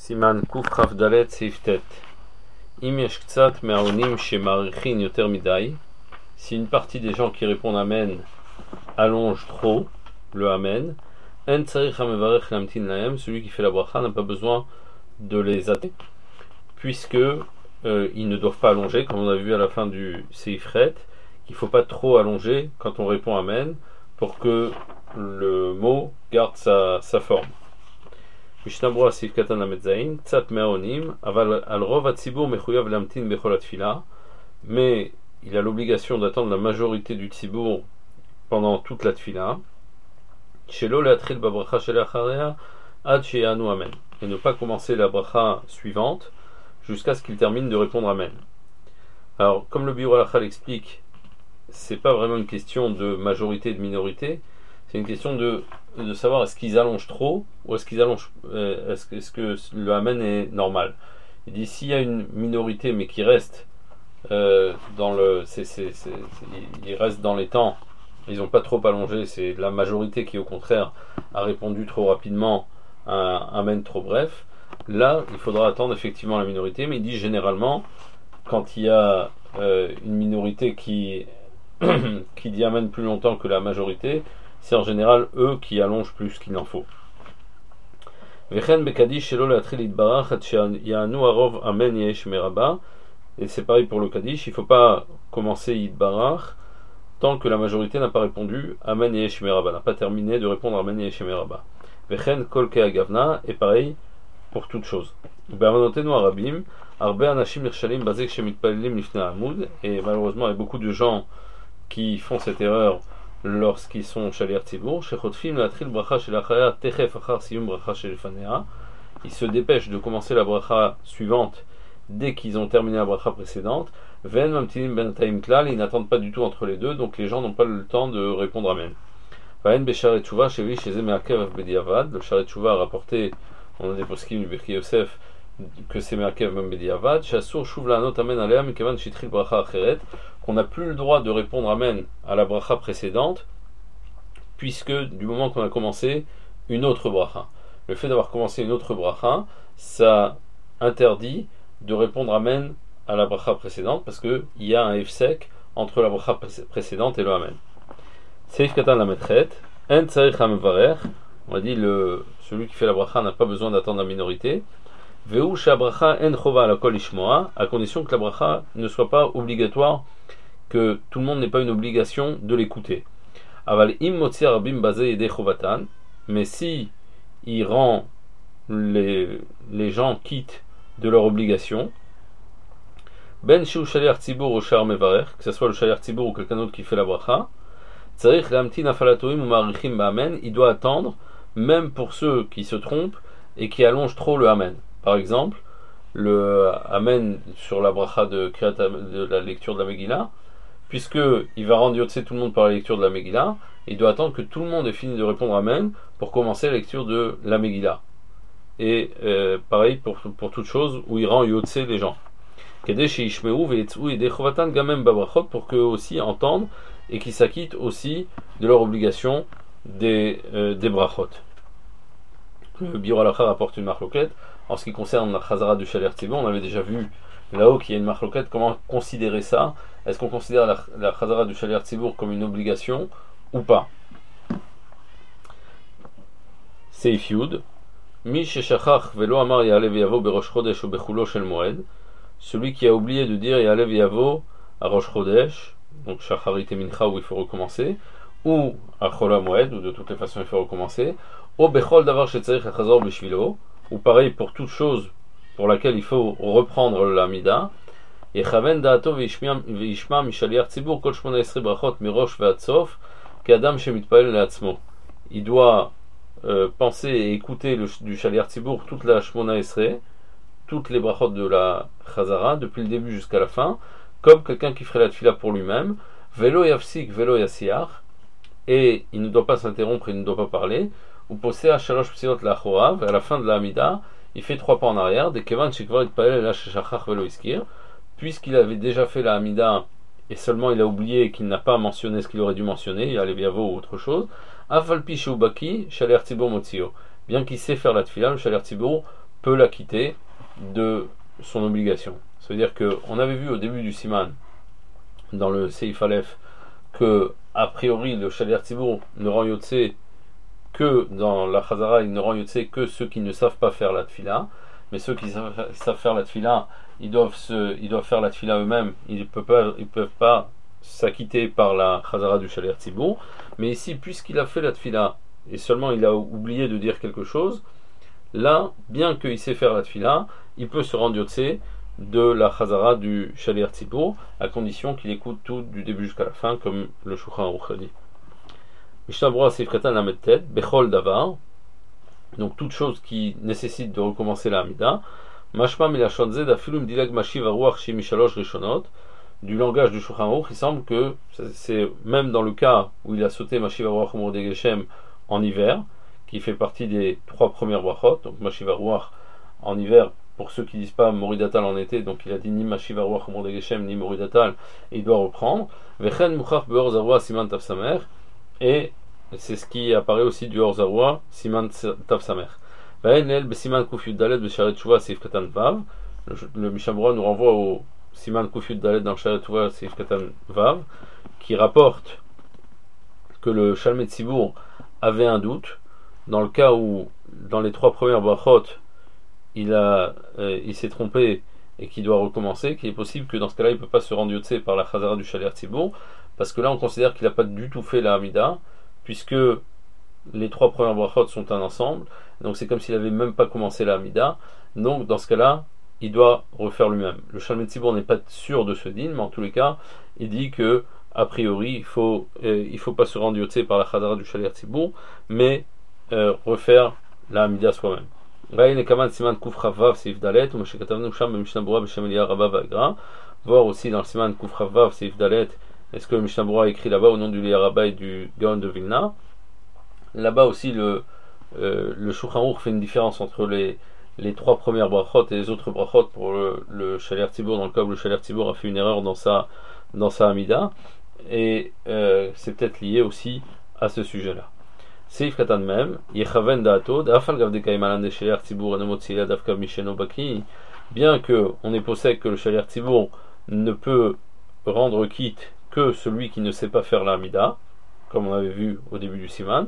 סימן קכ"ד סעיף ט' אם יש קצת מהעונים שמאריכין יותר מדי, si une partie des gens qui répondent Amen allonge trop le Amen, en tzarich hamevarech lamtin lahem, celui qui fait la bracha n'a pas besoin de les attendre, puisque ils ne doivent pas allonger, comme on a vu à la fin du Seif Chet, qu'il ne faut pas trop allonger quand on répond Amen, pour que le mot garde sa forme. Mishnah Berurah Seif Katan Lamed Zayin, Tzat Me'onim, Aval al Rov HaTzibur Mechuyav Lamtin Bechol HaTfila, mais il a l'obligation d'attendre la majorité du Tzibur pendant toute la Tfila, Shelo Le'atril Babracha Shele'achareha Ad Sheyanu Amen, et ne pas commencer la bracha suivante jusqu'à ce qu'il termine de répondre Amen. Alors, comme le Biur Halakha l'explique, c'est pas vraiment une question de majorité et de minorité, c'est une question de savoir est-ce qu'ils allongent trop ou est-ce qu'ils allongent, est-ce que le Amen est normal. Il dit s'il y a une minorité mais qui reste dans le, ils restent dans les temps, ils n'ont pas trop allongé, c'est la majorité qui au contraire a répondu trop rapidement à un Amen trop bref. Là, il faudra attendre effectivement la minorité, mais il dit généralement quand il y a une minorité qui dit Amen plus longtemps que la majorité, c'est en général eux qui allongent plus qu'il n'en faut. Et c'est pareil pour le Kaddish, il ne faut pas commencer Yidbarach tant que la majorité n'a pas répondu Amen Yesh Meraba, n'a pas terminé de répondre Amen Yesh Meraba. Vechen Kol Ke Agavna, et pareil pour toute chose. Et malheureusement il y a beaucoup de gens qui font cette erreur lorsqu'ils sont Shaliach Tzibur, ils se dépêchent de commencer la bracha suivante dès qu'ils ont terminé la bracha précédente, ils n'attendent pas du tout entre les deux, donc les gens n'ont pas le temps de répondre Amen. Le Sharet Tshuva a rapporté, on a des poskim du Birki Yosef, que c'est Me'akev Mem Bediavad, Shasur Shuv La'anot Amen Alea Mikevan Shitril Bracha Acheret, qu'on n'a plus le droit de répondre Amen à la bracha précédente, puisque du moment qu'on a commencé une autre bracha. Le fait d'avoir commencé une autre bracha, ça interdit de répondre Amen à la bracha précédente, parce qu'il y a un hefsek entre la bracha précédente et le Amen. Seif Katan Lamed Chet, En Tzarich HaMevarech, on a dit celui qui fait la bracha n'a pas besoin d'attendre la minorité. Veu Shabracha En Chova Ala Kol Ishmoa, à condition que la bracha ne soit pas obligatoire, que tout le monde n'ait pas une obligation de l'écouter. Aval im motzi rabim bazeh yedei chovatan, mais si il rend les gens quittent de leur obligation, ben shu shaliach tzibur ou shar mevarech, que ce soit le shaliach tzibur ou quelqu'un d'autre qui fait la bracha, tzarich lamtin afalatoim ou marichim ba'amen, il doit attendre, même pour ceux qui se trompent et qui allongent trop le amen. Par exemple, le amen sur la bracha de la lecture de la Megillah, puisque il va rendre Yotse tout le monde par la lecture de la Megillah, il doit attendre que tout le monde ait fini de répondre Amen pour commencer la lecture de la Megillah. Et pareil pour toute chose où il rend Yotse les gens. Pour qu'eux aussi entendent et qu'ils s'acquittent aussi de leur obligation des brachot. Le Biur Halakha rapporte une marloquette. En ce qui concerne la Chazara du Shaliach Tzibur, on avait déjà vu là-haut qu'il y a une marloquette, comment considérer ça. Est-ce qu'on considère la Chazara du Shaliach Tzibur comme une obligation ou pas? Seif Yud, Mi sheshachach velo amar ya'alev yavo berosh chodesh ou bechulo shel moed, celui qui a oublié de dire ya'alev yavo à rosh chodesh, donc shacharit et mincha où il faut recommencer, ou à chol moed, où de toutes les façons il faut recommencer, ou bechol davar shetzarich achazor beshvilo, ou pareil pour toute chose pour laquelle il faut reprendre l'amida. יכוון דעתו וישמע משליח ציבור כל 18 ברכות מראש ועד סוף כאדם שמתפלל לעצמו. Il doit penser et écouter du shaliach tzibur toute la shmona esrei, toutes les brachot de la chazara depuis le début jusqu'à la fin, comme quelqu'un qui ferait la tfila pour lui-même. Velo yafsik velo yasiach, et il ne doit pas s'interrompre, il ne doit pas parler. Ou posé à shalosh psilot lachorav, à la fin de la amida il fait 3 pas en arrière. De kevan shekvar itpalel la shachach velo iskir, puisqu'il avait déjà fait la Hamida et seulement il a oublié qu'il n'a pas mentionné ce qu'il aurait dû mentionner, il y a les Biavo ou autre chose, Afalpi Sheubaki, Shaliach Tzibur Motzio. Bien qu'il sait faire la Tfila, le Shaliach Tzibur peut l'acquitter de son obligation. Ça veut dire qu'on avait vu au début du Siman, dans le Seif Aleph, que a priori le Shaliach Tzibur ne rend Yotse que dans la Chazara, il ne rend Yotse que ceux qui ne savent pas faire la Tfila, mais ceux qui savent faire la Tfila, ils doivent faire la Tfila eux-mêmes, ils ne peuvent pas s'acquitter par la Chazara du Shaliach Tzibur. Mais ici, puisqu'il a fait la Tfila et seulement il a oublié de dire quelque chose, là, bien qu'il sait faire la Tfila, il peut se rendre Yotse de la Chazara du Shaliach Tzibur, à condition qu'il écoute tout du début jusqu'à la fin, comme le Shulchan Aruch dit. Mishnah Berurah Seif Katan Lamed Tet, Bechol Davar, donc toute chose qui nécessite de recommencer la Hamida, Mashma Milashon Zed Afilum Dilag Mashiv Aruach Shi Mishalosh Rishonot, du langage du Shulchan Aruch, il semble que c'est même dans le cas où il a sauté Mashiv Aruach Mordei Geshem en hiver, qui fait partie des 3 premières brachot, donc Mashiv Aruach en hiver, pour ceux qui disent pas Moridatal en été, donc il a dit ni Mashiv Aruach Mordei Geshem ni Moridatal, et il doit reprendre. Vechen Muchach Beor Zarua Siman Tav Samer, et c'est ce qui apparaît aussi du Or Zarua Siman Tav Samer. Vaenel Besiman Kuf Yud Dalet Besharet Tshuva Seif Katan Vav, le Mishnah Berurah nous renvoie au Siman Kuf Yud Dalet dans Sharet Tshuva Seif Katan Vav, qui rapporte que le Shalmei Tzibur avait un doute dans le cas où dans les 3 premières brachot il s'est trompé et qu'il doit recommencer, qu'il est possible que dans ce cas-là il ne peut pas se rendre Yotse par la Chazara du Shaliach Tzibur, parce que là on considère qu'il n'a pas du tout fait la Hamida, puisque les 3 premières brachot sont un ensemble, donc c'est comme s'il n'avait même pas commencé la Hamida, donc dans ce cas-là il doit refaire lui-même. Le Shalmei Tzibur n'est pas sûr de ce din, mais en tous les cas il dit que a priori il faut pas se rendre Yotse par la Chazara du Shaliach Tzibur, mais refaire la Hamida soi-même. Voir aussi dans le Siman Kuf Chavav Seif Dalet, est-ce que le Mishnah Berurah a écrit là-bas au nom du Liya Rabba et du Gaon de Vilna. Là-bas aussi le Shulchan Aruch fait une différence entre les 3 premières brachot et les autres brachot pour le Shaliach Tzibur, dans le cas où le Shaliach Tzibur a fait une erreur dans sa Hamida, et c'est peut-être lié aussi à ce sujet-là. Seif Katan Mem, Yechaven Da'ato, Da'afal Gav Dekai Malan de Shaliach Tzibur Enomot Tzila Davka Misheno Baki, bien qu'on ait possède que le Shaliach Tzibur ne peut rendre quitte que celui qui ne sait pas faire la Hamida, comme on avait vu au début du Siman.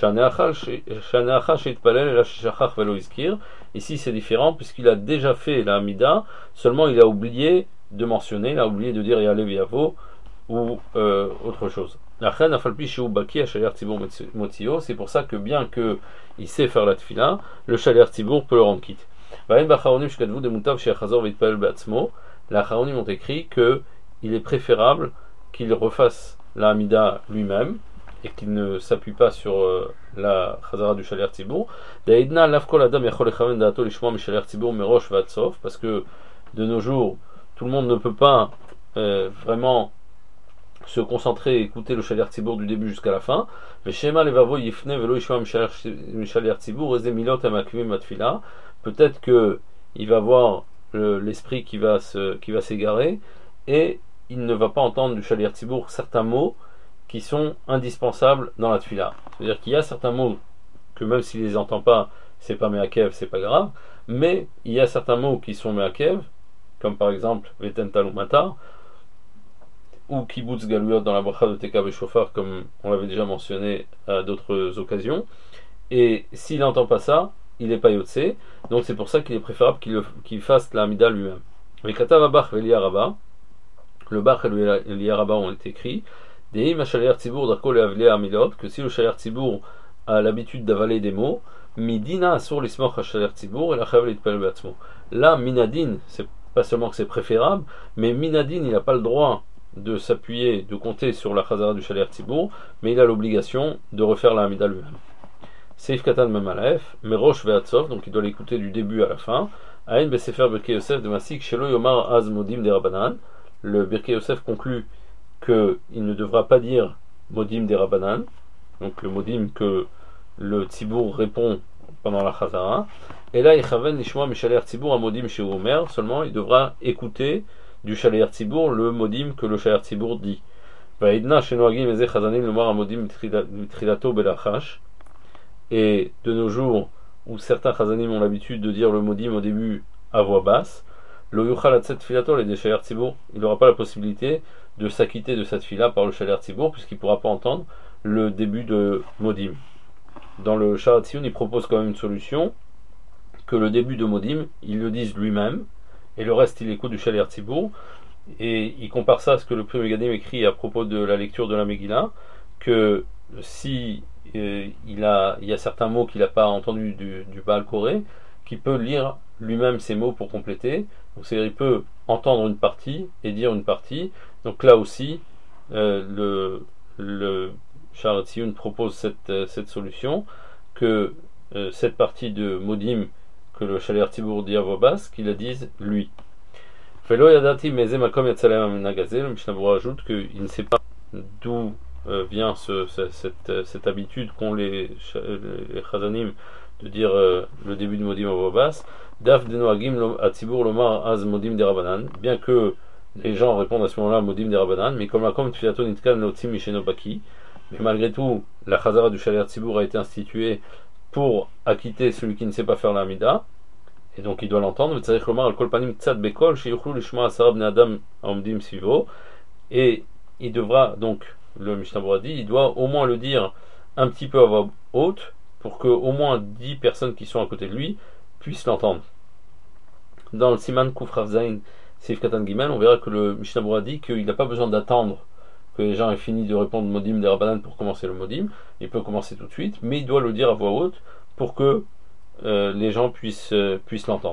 Ici c'est différent puisqu'il a déjà fait la Hamida, seulement il a oublié de mentionner, il a oublié de dire Yalev Yavo ou autre chose. C'est pour ça que bien qu'il sait faire la Tfila, le Shaliach Tzibur peut le rendre quitte. Les Acharonim ont écrit qu'il est préférable qu'il refasse la Hamida lui-même et qu'il ne s'appuie pas sur la Chazara du Shaliach Tzibur. Parce que de nos jours, tout le monde ne peut pas vraiment se concentrer et écouter le Shaliach Tzibur du début jusqu'à la fin. Peut-être qu'il va avoir l'esprit qui va s'égarer et il ne va pas entendre du Shaliach Tzibur certains mots qui sont indispensables dans la Tfila. C'est-à-dire qu'il y a certains mots que même s'il les entend pas, c'est pas Me'akev, c'est pas grave, mais il y a certains mots qui sont Me'akev, comme par exemple Veten Talumata, ou Kibbutz Galuyot dans la bracha de Teka Beshofar, comme on l'avait déjà mentionné à d'autres occasions, et s'il n'entend pas ça, il n'est pas Yotse, donc c'est pour ça qu'il est préférable qu'il fasse la Hamida lui-même. Le Bach et le Liya Rabba ont écrit que si le Shaliach Tzibur a l'habitude d'avaler des mots, Midina Asur Lismoch HaShaliach Tzibur et la Chayav Litpalel Be'atzmo. Là, Minadin, c'est pas seulement que c'est préférable, mais Minadin, il n'a pas le droit de s'appuyer, de compter sur la Chazara du Shaliach Tzibur, mais il a l'obligation de refaire la Hamida lui-même. Seif Katan Memalaef, Merosh Ve'atzov, donc il doit l'écouter du début à la fin. Aïn Besefer Birkei Yosef de Masik, Shelo Yomar Az Modim de Rabbanan. Le Birkei Yosef conclut qu'il ne devra pas dire Modim de Rabbanan, donc le Modim que le Tzibur répond pendant la Chazara. Et là, Yechaven Nishma Mishaliach Tzibur Modim Sheu Omer, seulement il devra écouter du Shaliach Tzibur le Modim que le Shaliach Tzibur dit. Vaïdna Shenoagim Eze Chazanim Lomar Modim Trilato Belachash. Et de nos jours, où certains chazanim ont l'habitude de dire le modim au début à voix basse, lo yuchal atzet filato les shaler tzibour, il n'aura pas la possibilité de s'acquitter de cette fila par le shaler tzibour, puisqu'il ne pourra pas entendre le début de modim. Dans le Sharat Tziyun, il propose quand même une solution, que le début de modim, il le dise lui-même, et le reste il écoute du shaler tzibour, et il compare ça à ce que le Pri Megadim écrit à propos de la lecture de la Megillah, que si il y a certains mots qu'il n'a pas entendus du Baal Koré, qu'il peut lire lui-même ces mots pour compléter. Donc c'est-à-dire il peut entendre une partie et dire une partie. Donc là aussi, le Sharat Tziyun propose cette solution, que cette partie de Modim, que le Shaler Tzibour dit à voix basse, qu'il la dise lui. Felo Yadati Meze Makom Yatzalem Amenagazel, le Mishnah Berurah ajoute qu'il ne sait pas d'où vient cette habitude qu'ont les chazanim de dire le début de Modim à voix basse. Daf denoagim atzibur lomar az Modim derabanan, bien que les gens répondent à ce moment-là Modim derabanan, mais comme la com tfilato nitkan lotzim mishenobaki, mais malgré tout, la chazara du Shaler Tzibour a été instituée pour acquitter celui qui ne sait pas faire la Hamida, et donc il doit l'entendre. V'tzarich lomar al kol panim tzad bekol sheyuchlu lishma asara bnei adam haomdim svivo, et il devra donc, le Mishnah Berurah dit, il doit au moins le dire un petit peu à voix haute pour que au moins 10 personnes qui sont à côté de lui puissent l'entendre. Dans le Siman Kuf Rav Zayin Seif Katan Gimel, on verra que le Mishnah Berurah dit qu'il n'a pas besoin d'attendre que les gens aient fini de répondre Modim derabanan pour commencer le Modim. Il peut commencer tout de suite, mais il doit le dire à voix haute pour que les gens puissent l'entendre.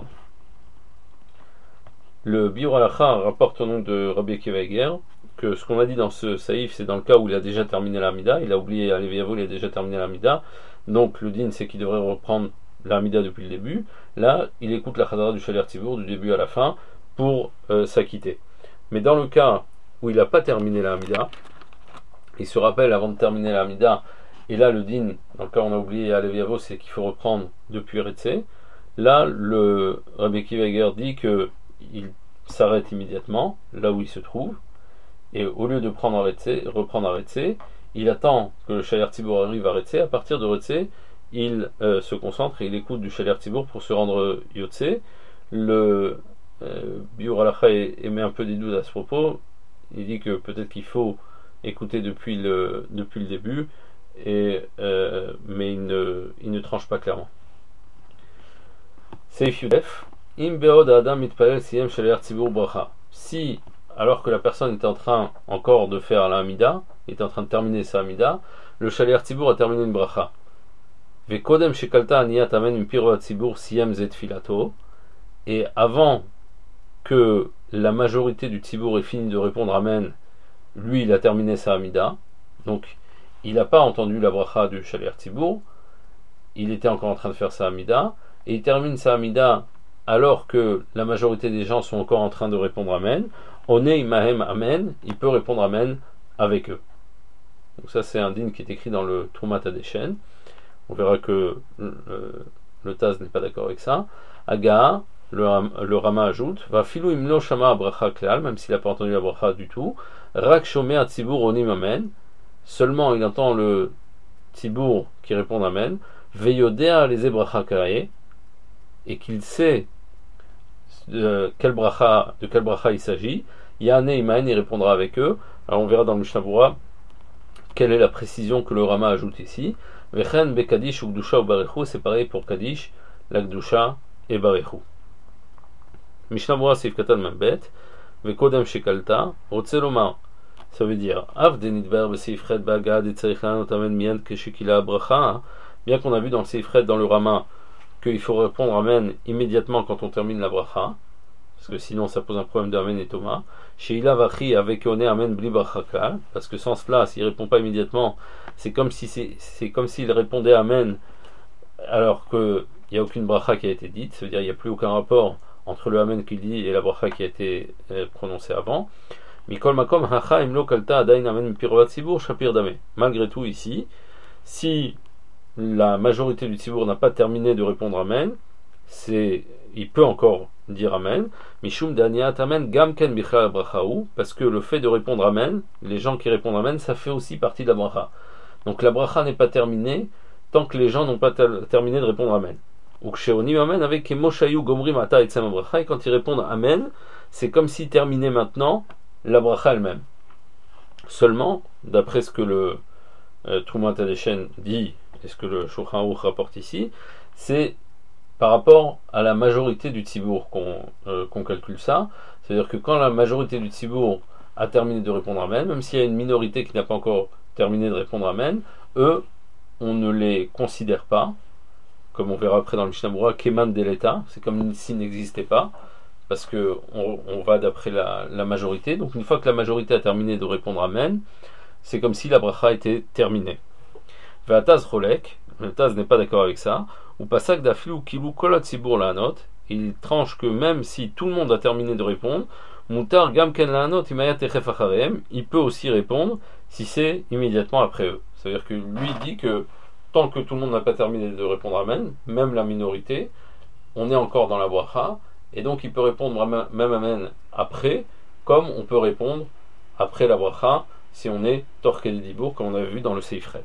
Le Biur Halacha rapporte au nom de Rabbi Akiva Eiger que ce qu'on a dit dans ce saïf, c'est dans le cas où il a déjà terminé l'Amida, il a oublié à Levi Yavo, il a déjà terminé l'Amida, donc le din c'est qu'il devrait reprendre l'Amida depuis le début. Là, il écoute la Chazara du Shaler Tzibour du début à la fin pour s'acquitter. Mais dans le cas où il n'a pas terminé l'Amida, il se rappelle avant de terminer l'Amida, et là le din, dans le cas où on a oublié à Levi Yavo, c'est qu'il faut reprendre depuis Retsé. Là, le Rabbi Akiva Eiger dit qu'il s'arrête immédiatement, là où il se trouve, et au lieu de reprendre à Retsé, il attend que le Shaler Tzibour arrive à Retsé. À partir de Retsé, il se concentre et il écoute du Shaler Tzibour pour se rendre Yotse. Le Biur Halacha émet un peu des doutes à ce propos. Il dit que peut-être qu'il faut écouter depuis le début, mais il ne tranche pas clairement. Seif Yudef, Im beod adam mitpalel siyem Shaler Tzibour bracha. Si alors que la personne était en train encore de faire la Hamida, était en train de terminer sa Hamida, le Shaler Tzibour a terminé une bracha. Vekodem shekalta aniyat amen impiro Tzibour siyem zet filato, et avant que la majorité du Tzibour ait fini de répondre Amen, lui il a terminé sa Hamida, donc il n'a pas entendu la bracha du Shaler Tzibour, il était encore en train de faire sa Hamida, et il termine sa Hamida alors que la majorité des gens sont encore en train de répondre Amen. Onei Mahem Amen, il peut répondre Amen avec eux. Donc ça c'est un din qui est écrit dans le Trumat Hadeshen. On verra que le Taz n'est pas d'accord avec ça. Aga, le Rama ajoute, va filou imlo shama bracha kleal, même s'il n'a pas entendu la bracha du tout. Rak shomé atzibur onim Amen, seulement il entend le Tzibour qui répond Amen. Veyodea les bracha kae, et qu'il sait de quel bracha il s'agit. Yane Imaen, il répondra avec eux. Alors on verra dans le Mishnah Berurah quelle est la précision que le Rama ajoute ici. Vechen be Kadish ou Gdusha ou Barechu, c'est pareil pour Kadish, la Gdusha et Barechu. Mishnah Berurah Seif Katan Mambet, Vekodem Shekalta, Rotzelomar. Ça veut dire Av denidver be Seif Chet Bagad et Tzarich Lanot Amen Miyad Keshekila Bracha. Bien qu'on a vu dans le Seif Chet, dans le Rama, qu'il faut répondre Amen immédiatement quand on termine la bracha, parce que sinon ça pose un problème d'Amen et Thomas. Sheila Vachi avec Oné Amen Bli Brachakal, parce que sans cela, s'il ne répond pas immédiatement, c'est comme s'il répondait Amen alors qu'il n'y a aucune bracha qui a été dite, ça veut dire qu'il n'y a plus aucun rapport entre le Amen qu'il dit et la bracha qui a été prononcée avant. Mikol Makom Hacha Imlo Kalta Adain Amen Pirovat Sibur Shapir Dame. Malgré tout, ici, si la majorité du Tzibour n'a pas terminé de répondre Amen, il peut encore dire Amen, Mishum Daniat Amen Gamken Bichal Brachaou, parce que le fait de répondre Amen, les gens qui répondent Amen, ça fait aussi partie de la bracha. Donc la bracha n'est pas terminée tant que les gens n'ont pas terminé de répondre Amen. Ou ksheonim amen avec moshayu gomrim ata etzem bracha, et quand ils répondent amen, c'est comme s'ils terminaient maintenant la bracha elle-même. Seulement, d'après ce que le Troumat Adeshen dit, et ce que le Shulchan Aruch rapporte ici, c'est par rapport à la majorité du tzibour qu'on calcule ça. C'est-à-dire que quand la majorité du tzibour a terminé de répondre amen, même s'il y a une minorité qui n'a pas encore terminé de répondre amen, eux, on ne les considère pas, comme on verra après dans le Mishnah Berurah, Keman Deleta, c'est comme s'ils n'existaient pas, parce que on va d'après la majorité. Donc une fois que la majorité a terminé de répondre amen, c'est comme si la bracha était terminée. Ve'ataz cholek, le Taz n'est pas d'accord avec ça, ou pasak d'afli ou kilou kolot sibour la note, il tranche que même si tout le monde a terminé de répondre, mutar gam ken la note imaya techef acharem, il peut aussi répondre si c'est immédiatement après eux. C'est-à-dire que lui dit que tant que tout le monde n'a pas terminé de répondre amen, même la minorité, on est encore dans la bracha, et donc il peut répondre même amen après, comme on peut répondre après la bracha si on est torqué des dibour, comme on avait vu dans le Seifret.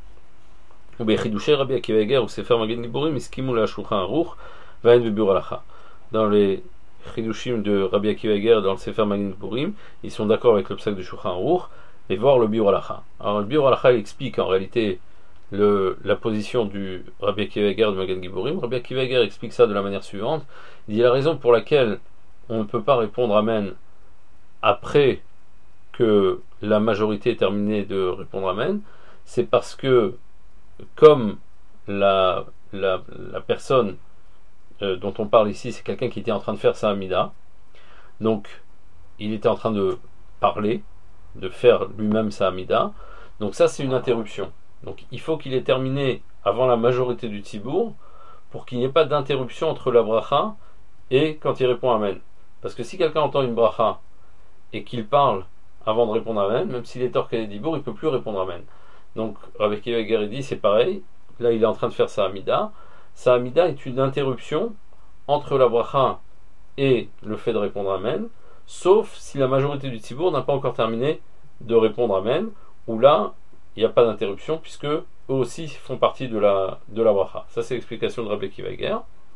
Ou bechidouché Rabbi Akiva Eger ou Sefer Magen Giborim iskimu la Shulchan Aruch vayen bebur halacha. Dans les chidushim de Rabbi Akiva Eger dans le Sefer Magen Giborim, ils sont d'accord avec le psak de Shulchan Aruch et voir le biur halacha. Alors le biur halacha explique en réalité la position du Rabbi Akiva Eger de Magen Giborim. Rabbi Akiva Eger explique ça de la manière suivante. Il dit la raison pour laquelle on ne peut pas répondre amen après que la majorité ait terminé de répondre amen, c'est parce que comme la personne dont on parle ici, c'est quelqu'un qui était en train de faire sa amida, donc il était en train de parler, de faire lui-même sa amida, donc ça c'est une interruption. Donc il faut qu'il ait terminé avant la majorité du tzibour pour qu'il n'y ait pas d'interruption entre la bracha et quand il répond amen. Parce que si quelqu'un entend une bracha et qu'il parle avant de répondre amen, même s'il est torqué des dibour, il ne peut plus répondre amen. Donc Rabbi Akiva Eger dit c'est pareil, là il est en train de faire sa amida. Sa amida est une interruption entre la bracha et le fait de répondre amen, sauf si la majorité du tzibour n'a pas encore terminé de répondre amen, où là il n'y a pas d'interruption puisque eux aussi font partie de la bracha. Ça c'est l'explication de Rabbi Akiva Eger.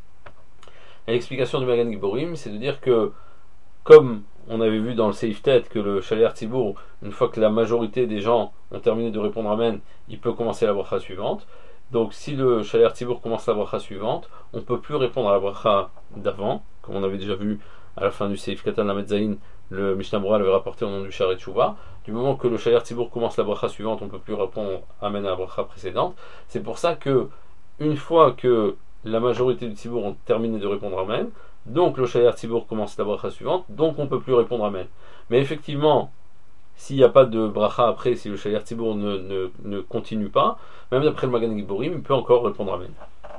Et l'explication du Magen Giborim, c'est de dire que comme on avait vu dans le Seif Tet que le Shaliach Tzibour, une fois que la majorité des gens ont terminé de répondre amen, il peut commencer la bracha suivante. Donc si le Shaliach Tzibour commence la bracha suivante, on ne peut plus répondre à la bracha d'avant, comme on avait déjà vu à la fin du Seif Katan Lamed Zayin, le Mishnah Berurah l'avait rapporté au nom du Sharet Shuvah. Du moment que le Shaliach Tzibour commence la bracha suivante, on ne peut plus répondre amen à la bracha précédente. C'est pour ça que une fois que la majorité du Tzibour ont terminé de répondre amen, donc le Shaliach Tzibour commence la bracha suivante, donc on ne peut plus répondre amen. Mais effectivement, s'il n'y a pas de bracha après, si le Shaliach Tzibour ne continue pas, même d'après le Magen Giborim, il peut encore répondre amen.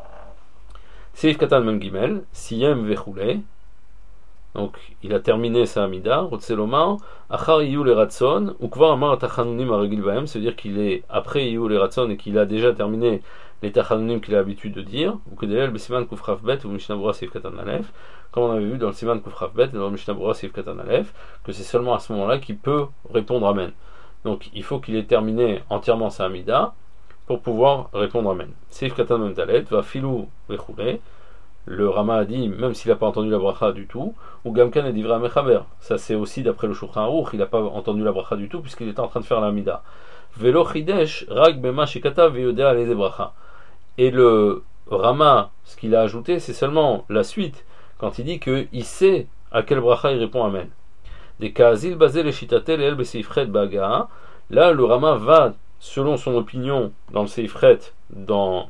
Seif Katan Mem Gimel, Siyem Vechule, donc il a terminé sa amida, Rotzelomar, Achar Iyu le Ratson, ou Kvar Amar Tachanunim Aragil Bahem, c'est-à-dire qu'il est après Iyu le Ratson et qu'il a déjà terminé les tachanunim qu'il a l'habitude de dire, ou que delel besiman kufraf bet ou Mishnah Berurah Seif Katan Aleph, comme on avait vu dans le siman kufraf bet et dans le Mishnah Berurah Seif Katan Aleph, que c'est seulement à ce moment-là qu'il peut répondre amen. Donc il faut qu'il ait terminé entièrement sa amida pour pouvoir répondre amen. Seif Katan Mem Dalet va filou vechule. Le Rama a dit, même s'il n'a pas entendu la bracha du tout, ou Gamkan et Divra Mechaber. Ça c'est aussi d'après le Shulchan Aruch, il n'a pas entendu la bracha du tout puisqu'il était en train de faire la amida. Velo chidesh rag bema shikata veyodea leze bracha. Et le Rama, ce qu'il a ajouté, c'est seulement la suite, quand il dit qu'il sait à quel bracha il répond amen. Des kazil basé les shitatel et el beseifret baga. Là, le Rama va, selon son opinion, dans le seifret, dans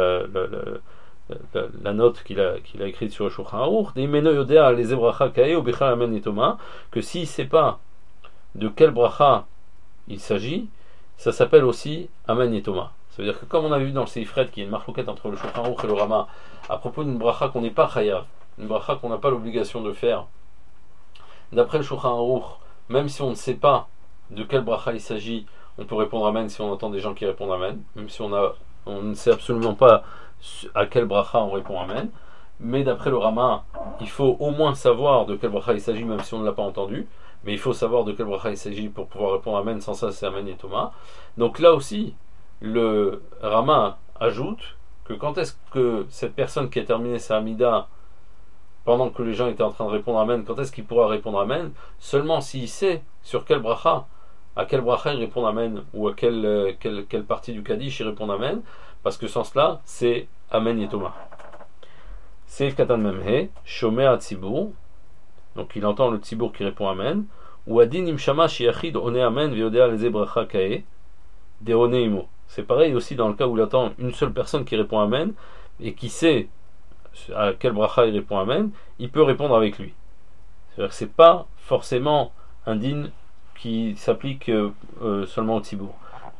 la note qu'il a écrite sur le Shulchan Aruch, des meno yodea leze bracha kae ou bechal amen yitoma, que s'il ne sait pas de quel bracha il s'agit, ça s'appelle aussi amen yitoma. Ça veut dire que comme on a vu dans le Seifret qu'il y a une marloquette entre le Shulchan Aruch et le Rama à propos d'une bracha qu'on n'est pas chayav, une bracha qu'on n'a pas l'obligation de faire, d'après le Shulchan Aruch, même si on ne sait pas de quel bracha il s'agit, on peut répondre amen si on entend des gens qui répondent amen, même si on ne sait absolument pas à quel bracha on répond amen. Mais d'après le Rama, il faut au moins savoir de quel bracha il s'agit, même si on ne l'a pas entendu. Mais il faut savoir de quel bracha il s'agit pour pouvoir répondre amen. Sans ça, c'est amen et Thomas. Donc là aussi, le Rama ajoute que quand est-ce que cette personne qui a terminé sa Amida, pendant que les gens étaient en train de répondre Amen, quand est-ce qu'il pourra répondre Amen? Seulement s'il sait sur quel bracha, à quel bracha il répond Amen, ou à quelle partie du Kaddish il répond Amen, parce que sans cela, c'est Amen Yetoma. Seif Katan Memhe, Shomea Tzibur, donc il entend le Tzibur qui répond Amen, ou Adin Imshama Shiachid One Amen Veodea Leze Bracha Kae, De One Imo. C'est pareil aussi dans le cas où il attend une seule personne qui répond Amen, et qui sait à quel bracha il répond Amen, il peut répondre avec lui. C'est-à-dire que c'est pas forcément un din qui s'applique seulement au Tzibour.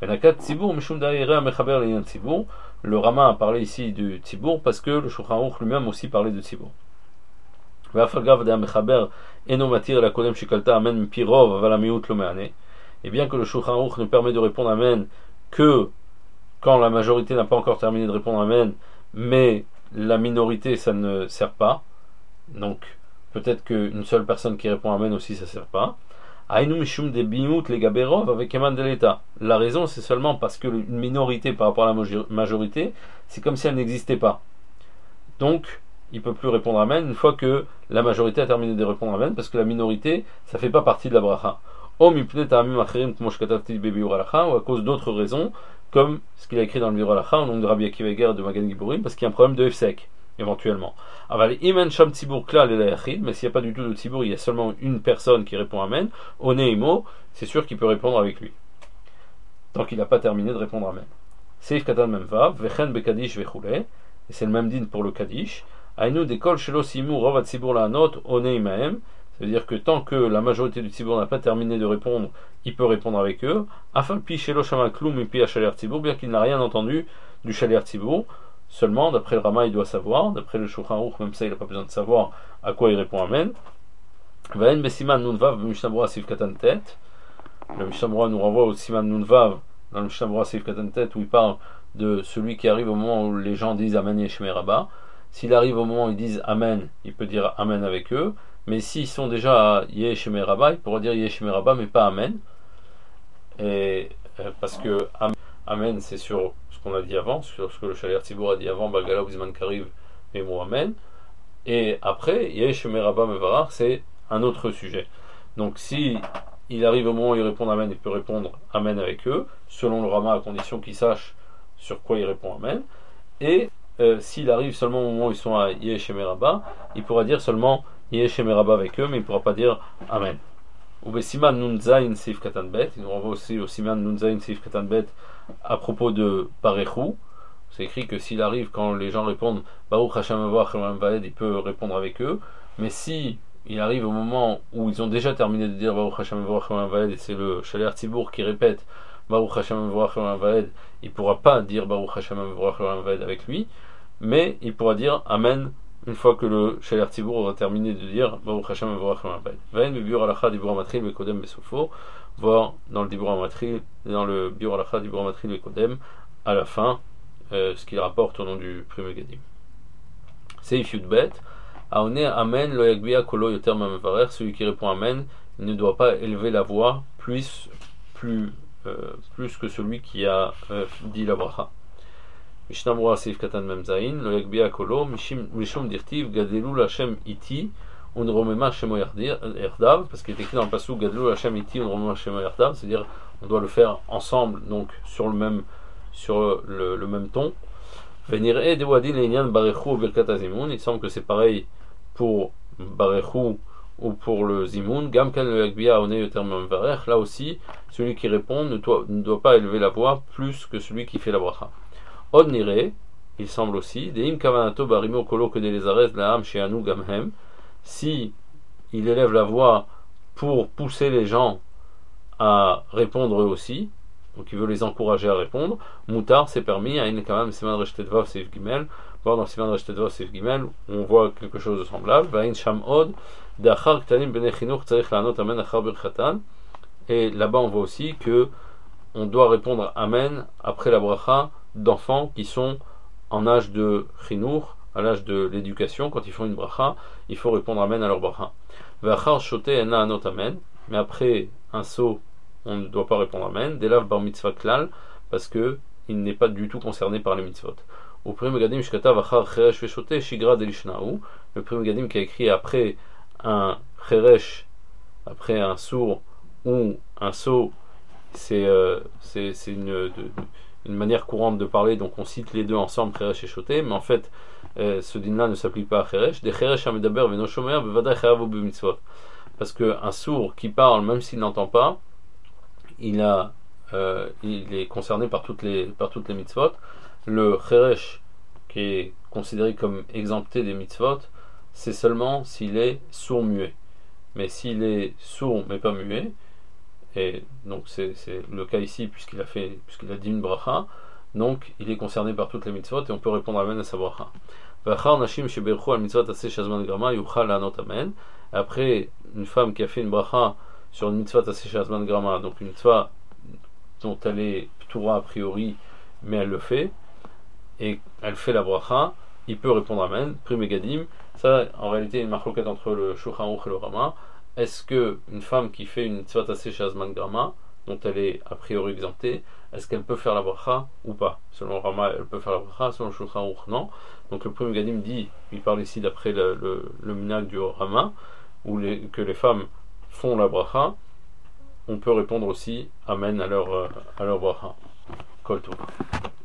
Le Rama a parlé ici du Tzibour parce que le Shulchan Aruch lui-même aussi parlait de Tzibour. Et bien que le Shulchan Aruch ne permet de répondre Amen que quand la majorité n'a pas encore terminé de répondre Amen, mais la minorité ça ne sert pas, donc peut-être qu'une seule personne qui répond Amen aussi ça ne sert pas. La raison c'est seulement parce qu'une minorité par rapport à la majorité c'est comme si elle n'existait pas, donc il ne peut plus répondre Amen une fois que la majorité a terminé de répondre Amen, parce que la minorité ça ne fait pas partie de la bracha, ou à cause d'autres raisons comme ce qu'il a écrit dans le Biur Halacha au nom de Rabbi Akiva Eger de Magen Giborim, parce qu'il y a un problème de Hefsek éventuellement. Mais s'il n'y a pas du tout de Tzibour, il y a seulement une personne qui répond Amen, Oneimo, c'est sûr qu'il peut répondre avec lui, tant qu'il n'a pas terminé de répondre Amen. Seif Katan Memvav, Vechen Bekadish Vechule, et c'est le même din pour le Kaddish. Ainu Dekol Shelo Simu Rovat Tzibour La Anot, Oneimaem, ça veut dire que tant que la majorité du Tzibour n'a pas terminé de répondre, il peut répondre avec eux. Afin Pi Shelo Shama Klum Ipi Hachaler Tzibour, bien qu'il n'a rien entendu du Chaler Tzibour. Seulement, d'après le Rama, il doit savoir, d'après le Shulchan Aruch, même ça, il n'a pas besoin de savoir à quoi il répond Amen. Vaen Besiman Nunvav Mishnah Berurah Sif Katan Tet. Le Mishnah Berurah nous renvoie au Siman Nunvav, dans le Mishnah Berurah Sif Katan Tet, où il parle de celui qui arrive au moment où les gens disent Amen Yeshmei Rabba. S'il arrive au moment où ils disent Amen, il peut dire Amen avec eux. Mais s'ils sont déjà à Yeshmei Rabba, il pourra dire Yeshmei Rabba, mais pas Amen. Et parce que Amen, c'est sur ce qu'on a dit avant, sur ce que le Chaler Tzibour a dit avant, Bagala Uzman Kariv, et mot Amen. Et après, Yeshmei Rabba Mevarach, c'est un autre sujet. Donc si il arrive au moment où il répond Amen, il peut répondre Amen avec eux, selon le Rama, à condition qu'il sache sur quoi il répond Amen. Et s'il arrive seulement au moment où ils sont à Yeshmei Rabba, il pourra dire seulement Yeshmei Rabba avec eux, mais il ne pourra pas dire Amen. Ou Besiman Nun Zayin Seif Katan Bet, il nous renvoie aussi au Siman Nun Zayin Seif Katan Bet à propos de Parechou. C'est écrit que s'il arrive quand les gens répondent Baruch Hashem Mevorach Elohim Vaed, il peut répondre avec eux. Mais si il arrive au moment où ils ont déjà terminé de dire Baruch Hashem Mevorach Elohim Vaed, et c'est le Chaler Tzibour qui répète Baruch Hashem Mevorach Elohim Vaed, il ne pourra pas dire Baruch Hashem Mevorach Elohim Vaed avec lui, mais il pourra dire Amen une fois que le Chaler Tzibour aura terminé de dire Baruch Hashem Mevorach Elohim Vaed. Vaen Biur Halacha Dibur Matril Bekodem Besofo, voir dans le Dibur Matril, dans le Biur Halacha Dibur Matril Bekodem, à la fin, ce qu'il rapporte au nom du Pri Megadim. Seif Yudbet, Aone Amen lo yagbia kolo yoter mamevarer, celui qui répond Amen, il ne doit pas élever la voix plus que celui qui a dit la bracha. Mishnah Berurah Seif Katan Memzayin, lo yagbia kolo, mishum dirtiv gadelu l'Hashem iti, unromema shemo yardav, parce qu'il est écrit dans le passage gadelu l'Hashem iti, unromema shemo yardav, c'est-à-dire on doit le faire ensemble, donc sur le même ton. Il semble que c'est pareil pour Barechou ou pour le Zimoun. Là aussi, celui qui répond ne doit pas élever la voix plus que celui qui fait la bracha. Od nire, il semble aussi, si il élève la voix pour pousser les gens à répondre eux aussi, donc il veut les encourager à répondre, Moutar, c'est permis, à quand même Siman Reshtetvav Seif Gimel, voir dans Siman Reshtetvav Seif Gimel, on voit quelque chose de semblable, Vain Sham Od, Dachar Ktanim Bene Chinuch Tzarich Lanot Amen Achar Birchatan, et là-bas on voit aussi que on doit répondre Amen après la bracha d'enfants qui sont en âge de Chinuch, à l'âge de l'éducation, quand ils font une bracha, il faut répondre Amen à leur bracha. Vachar Shote Ena Anot Amen, mais après un saut, on ne doit pas répondre Amen, Delav bar mitzvah klal, parce que il n'est pas du tout concerné par les mitzvot. Au Pri Megadim Shkatav Achar Cheresh Veshote Shigra Delishnaou. Le Pri Megadim qui a écrit après un Cheresh, après un sourd ou un sot, c'est une manière courante de parler, donc on cite les deux ensemble, Cheresh et Shoté, mais en fait, ce din-là ne s'applique pas à Cheresh. Des Cheresh Amedaber Veno Shomer Bevadai Chayav B'mitzvot. Parce qu'un sourd qui parle, même s'il n'entend pas, il est concerné par toutes les mitzvot. Le Cheresh, qui est considéré comme exempté des mitzvot, c'est seulement s'il est sourd-muet. Mais s'il est sourd mais pas muet, et donc c'est le cas ici puisqu'il a dit une bracha, donc il est concerné par toutes les mitzvot et on peut répondre amen à sa bracha. Après, une femme qui a fait une bracha sur une mitzvah assez shazman grama, donc une mitzvah dont elle est ptura a priori, mais elle le fait, et elle fait la bracha, il peut répondre amen, pri megadim. Ça, en réalité, une marloquette entre le Shulchan Aruch et le Rama. Est-ce que une femme qui fait une mitzvah assez shazman grama, dont elle est a priori exemptée, est-ce qu'elle peut faire la bracha ou pas? Selon le Rama, elle peut faire la bracha, selon le Shulchan Aruch, non. Donc le Pri Megadim dit, il parle ici d'après le minhag du Rama, que les femmes font la bracha, on peut répondre aussi amen à leur bracha. Kol tov.